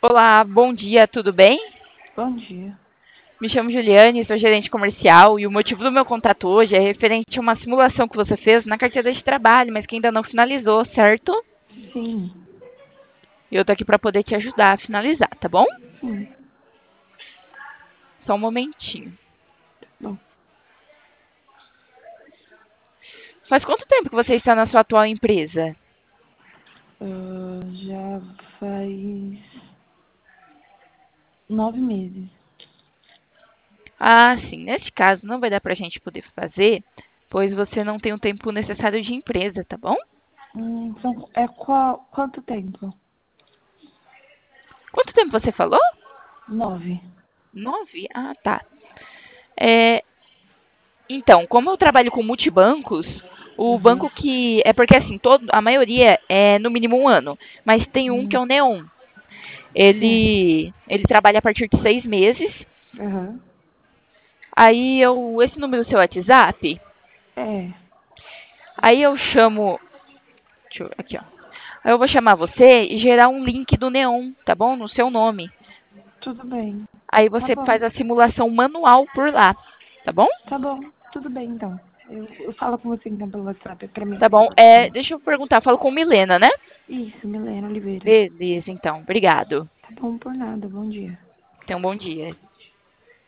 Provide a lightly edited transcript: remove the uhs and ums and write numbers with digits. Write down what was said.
Olá, bom dia, tudo bem? Bom dia. Me chamo Juliane, sou gerente comercial e o motivo do meu contato hoje é referente a uma simulação que você fez na carteira de trabalho, mas que ainda não finalizou, certo? Sim, E eu tô aqui para poder te ajudar a finalizar, tá bom? sim. Só um momentinho. Bom, Faz quanto tempo que você está na sua atual empresa? já faz 9 meses. Ah, sim, nesse caso não vai dar para a gente poder fazer, pois você não tem o tempo necessário de empresa, tá bom? Então, quanto tempo? Quanto tempo você falou? 9. 9? Ah, tá. É, Então, como eu trabalho com multibancos, o Uhum. banco que. É porque assim, a maioria é no mínimo um ano, mas tem um que é Hum, o Neon. certo. Ele trabalha a partir de 6 meses. Aham. Aí esse número do seu WhatsApp, É, aí eu chamo. Aqui, ó. Aí eu vou chamar você e gerar um link do Neon, tá bom? No seu nome. tudo bem. Aí Tá você bom, faz a simulação manual por lá, tá bom? tá bom. Tudo bem, então. Eu falo com você, então, pelo WhatsApp, pra mim Tá ficar bom. fácil também. Deixa eu perguntar, falo com Milena, né? Isso, Milena Oliveira. Beleza, então. Obrigado. Tá bom por nada, bom dia. Tenha um bom dia.